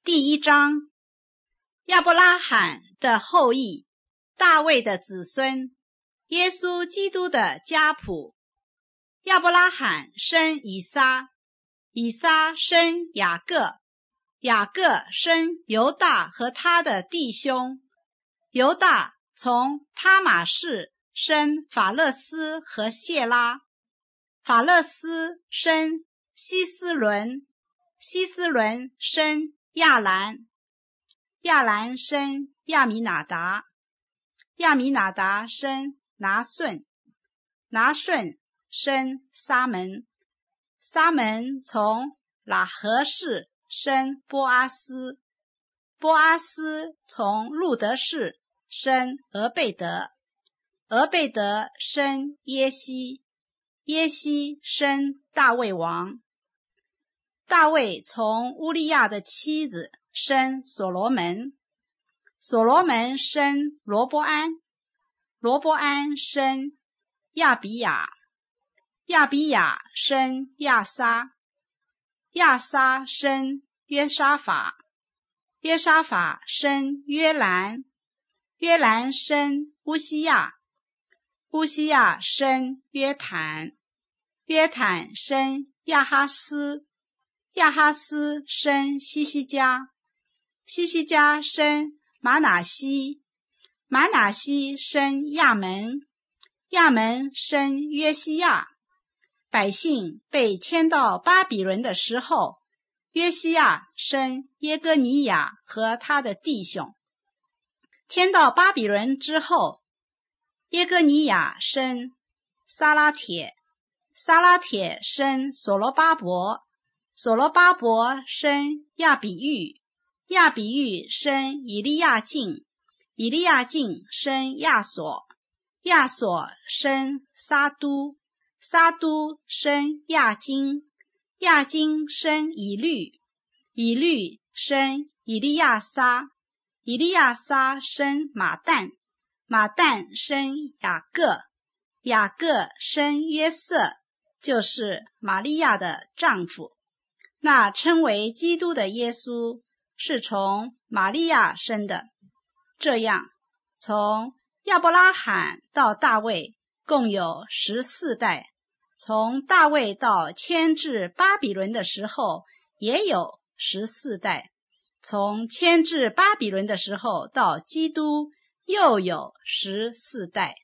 第1章，亚伯拉罕的后裔，大卫的子孙，耶稣基督的家谱。亚伯拉罕生以撒，以撒生雅各，雅各生犹大和他的弟兄，犹大从他玛氏生法勒斯和谢拉，法勒斯生希斯伦，希斯伦生亚兰，亚兰生亚米拿达，亚米拿达生拿顺，拿顺生撒门，撒门从喇合氏生波阿斯，波阿斯从路德氏生俄贝德，俄贝德生耶西，耶西生大卫王，大卫从乌利亚的妻子生所罗门，所罗门生罗波安，罗波安生亚比雅，亚比雅生亚撒，亚撒生约沙法，约沙法生约兰，约兰生乌西亚，乌西亚生约坦，约坦生亚哈斯，亚哈斯生西西家，西西家生玛拿西，玛拿西生亚门，亚门生约西亚。百姓被迁到巴比伦的时候，约西亚生耶哥尼雅和他的弟兄。迁到巴比伦之后，耶哥尼雅生撒拉铁，撒拉铁生所罗巴伯，所罗巴伯生亚比狱，亚比狱生以利亚敬，以利亚敬生亚所，亚所生撒都，撒都生亚金，亚金生以律，以律生以利亚撒，以利亚撒生马旦，马旦生雅各，雅各生约瑟，就是玛利亚的丈夫。那称为基督的耶稣是从玛利亚生的。这样，从亚伯拉罕到大卫共有14代，从大卫到迁至巴比伦的时候也有14代，从迁至巴比伦的时候到基督又有14代。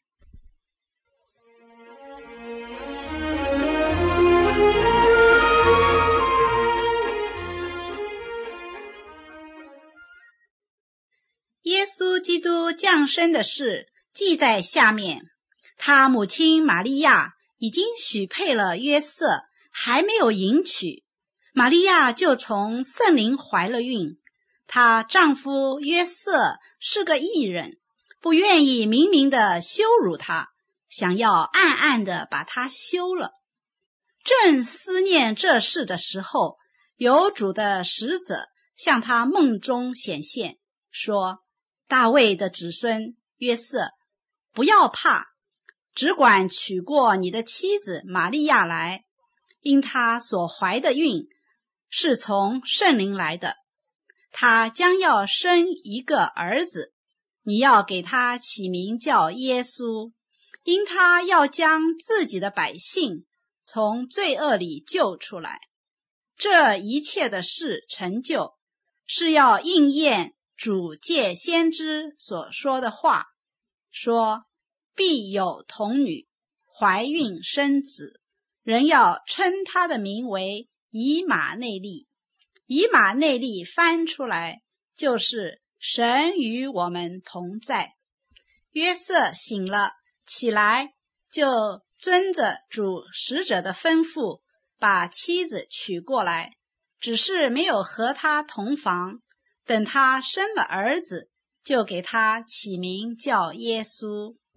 耶稣基督降生的事记在下面，他母亲玛利亚已经许配了约瑟，还没有迎娶，玛利亚就从圣灵怀了孕。她丈夫约瑟是个义人，不愿意明明的羞辱她，想要暗暗的把她休了。正思念这事的时候，有主的使者向他梦中显现，说：大卫的子孙约瑟，不要怕，只管娶过你的妻子玛利亚来，因她所怀的孕是从圣灵来的，她将要生一个儿子，你要给他起名叫耶稣，因他要将自己的百姓从罪恶里救出来。这一切的事成就，是要应验主借先知所说的话，说必有童女怀孕生子，人要称他的名为以马内利。以马内利翻出来就是神与我们同在。约瑟醒了起来，就遵着主使者的吩咐，把妻子娶过来，只是没有和他同房。等他生了儿子，就给他起名叫耶稣。